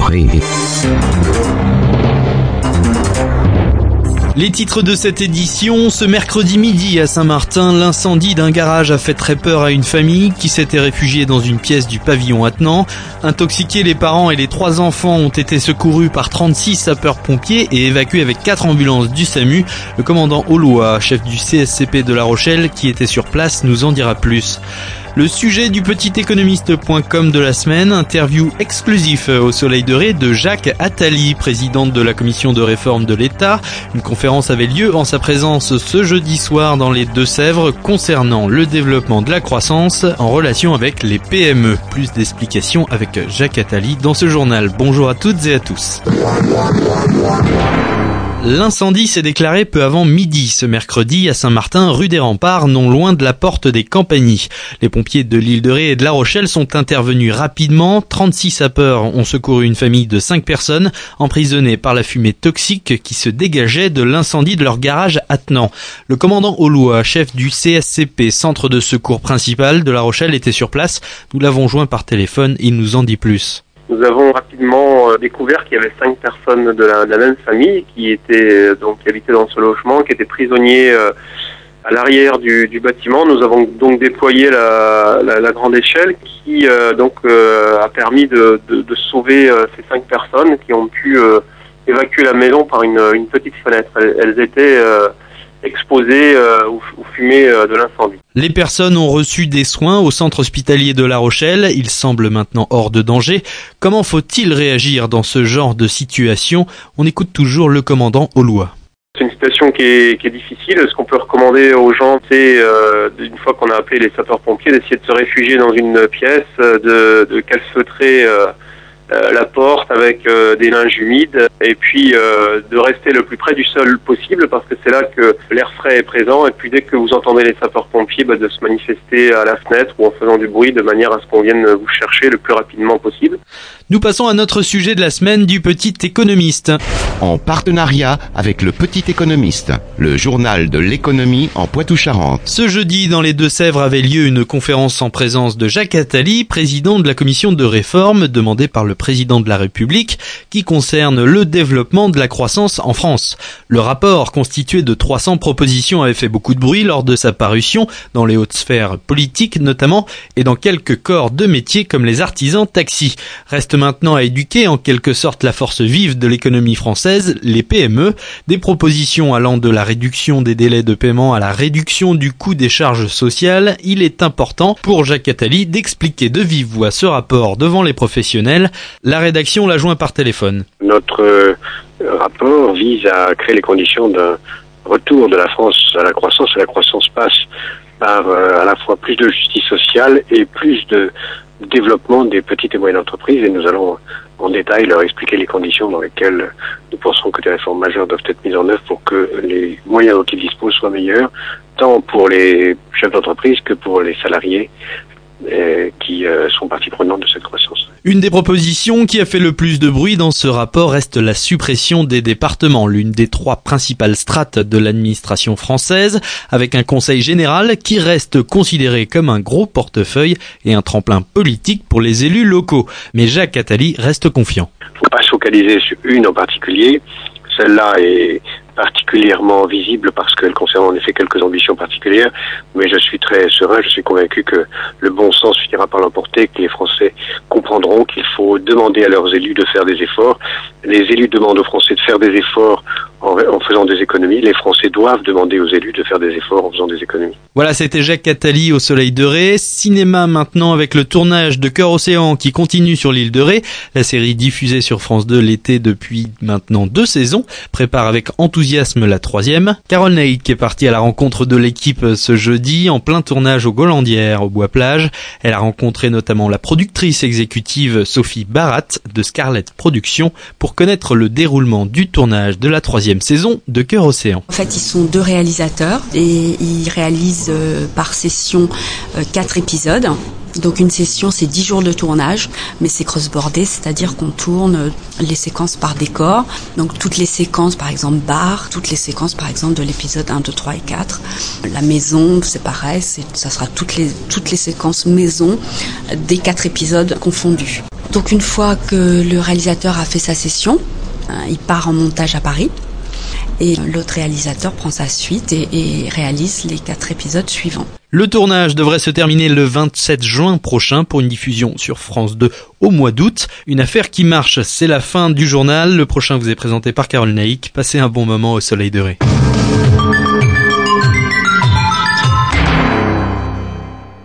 Prix. Les titres de cette édition, ce mercredi midi à Saint-Martin, l'incendie d'un garage a fait très peur à une famille qui s'était réfugiée dans une pièce du pavillon attenant. Intoxiqués, les parents et les 3 enfants ont été secourus par 36 sapeurs-pompiers et évacués avec 4 ambulances du SAMU. Le commandant Aulois, chef du CSCP de La Rochelle, qui était sur place, nous en dira plus. Le sujet du petitéconomiste.com de la semaine, interview exclusif au Soleil de Ré de Jacques Attali, présidente de la commission de réforme de l'État. Une conférence avait lieu en sa présence ce jeudi soir dans les Deux-Sèvres concernant le développement de la croissance en relation avec les PME. Plus d'explications avec Jacques Attali dans ce journal. Bonjour à toutes et à tous. L'incendie s'est déclaré peu avant midi ce mercredi à Saint-Martin, rue des Remparts, non loin de la porte des Campagnies. Les pompiers de l'île de Ré et de La Rochelle sont intervenus rapidement. 36 sapeurs ont secouru une famille de 5 personnes emprisonnées par la fumée toxique qui se dégageait de l'incendie de leur garage attenant. Le commandant Aulois, chef du CSCP, centre de secours principal de La Rochelle, était sur place. Nous l'avons joint par téléphone, il nous en dit plus. Nous avons rapidement découvert qu'il y avait 5 personnes de la même famille qui habitaient dans ce logement, qui étaient prisonniers à l'arrière du bâtiment. Nous avons donc déployé la grande échelle qui a permis de sauver ces 5 personnes qui ont pu évacuer la maison par une petite fenêtre. Elles étaient exposées aux fumées de l'incendie. Les personnes ont reçu des soins au centre hospitalier de La Rochelle. Ils semblent maintenant hors de danger. Comment faut-il réagir dans ce genre de situation? On écoute toujours le commandant Aulois. C'est une situation qui est difficile. Ce qu'on peut recommander aux gens, c'est, une fois qu'on a appelé les sapeurs-pompiers, d'essayer de se réfugier dans une pièce, de calfeutrer la porte avec des linges humides et puis de rester le plus près du sol possible parce que c'est là que l'air frais est présent et puis dès que vous entendez les sapeurs-pompiers, de se manifester à la fenêtre ou en faisant du bruit de manière à ce qu'on vienne vous chercher le plus rapidement possible. Nous passons à notre sujet de la semaine du Petit Économiste. En partenariat avec le Petit Économiste, le journal de l'économie en Poitou-Charentes. Ce jeudi, dans les Deux-Sèvres, avait lieu une conférence en présence de Jacques Attali, président de la commission de réforme demandée par le président de la République, qui concerne le développement de la croissance en France. Le rapport, constitué de 300 propositions, avait fait beaucoup de bruit lors de sa parution, dans les hautes sphères politiques notamment, et dans quelques corps de métiers comme les artisans taxis. Reste maintenant à éduquer en quelque sorte la force vive de l'économie française, les PME, des propositions allant de la réduction des délais de paiement à la réduction du coût des charges sociales. Il est important pour Jacques Attali d'expliquer de vive voix ce rapport devant les professionnels. La rédaction l'a joint par téléphone. Notre rapport vise à créer les conditions d'un retour de la France à la croissance. Et la croissance passe par à la fois plus de justice sociale et plus de développement des petites et moyennes entreprises, et nous allons en détail leur expliquer les conditions dans lesquelles nous pensons que des réformes majeures doivent être mises en œuvre pour que les moyens dont ils disposent soient meilleurs, tant pour les chefs d'entreprise que pour les salariés qui sont partie prenante de cette croissance. Une des propositions qui a fait le plus de bruit dans ce rapport reste la suppression des départements, l'une des 3 principales strates de l'administration française, avec un conseil général qui reste considéré comme un gros portefeuille et un tremplin politique pour les élus locaux. Mais Jacques Attali reste confiant. Il ne faut pas se focaliser sur une en particulier. Celle-là est particulièrement visible parce qu'elle concerne en effet quelques ambitions particulières, mais je suis très serein, je suis convaincu que le bon sens finira par l'emporter, que les Français comprendront qu'il faut demander à leurs élus de faire des efforts. Les élus demandent aux Français de faire des efforts en faisant des économies. Les Français doivent demander aux élus de faire des efforts en faisant des économies. Voilà, c'était Jacques Attali au Soleil de Ré. Cinéma maintenant avec le tournage de Cœur Océan qui continue sur l'île de Ré. La série diffusée sur France 2 l'été depuis maintenant 2 saisons prépare avec enthousiasme la 3e. Carole Naïd qui est partie à la rencontre de l'équipe ce jeudi en plein tournage aux Golandières au Bois-Plage. Elle a rencontré notamment la productrice exécutive Sophie Barat de Scarlett Productions pour connaître le déroulement du tournage de la 3e saison de Cœur Océan. En fait, ils sont 2 réalisateurs et ils réalisent par session 4 épisodes. Donc une session, c'est 10 jours de tournage, mais c'est cross-bordé, c'est-à-dire qu'on tourne les séquences par décor. Donc toutes les séquences, par exemple bar, toutes les séquences, par exemple, de l'épisode 1, 2, 3 et 4. La maison, c'est pareil, ça sera toutes les séquences maison des 4 épisodes confondus. Donc une fois que le réalisateur a fait sa session, il part en montage à Paris. Et l'autre réalisateur prend sa suite et réalise les 4 épisodes suivants. Le tournage devrait se terminer le 27 juin prochain pour une diffusion sur France 2 au mois d'août. Une affaire qui marche, c'est la fin du journal. Le prochain vous est présenté par Carole Naïk. Passez un bon moment au soleil de Ré.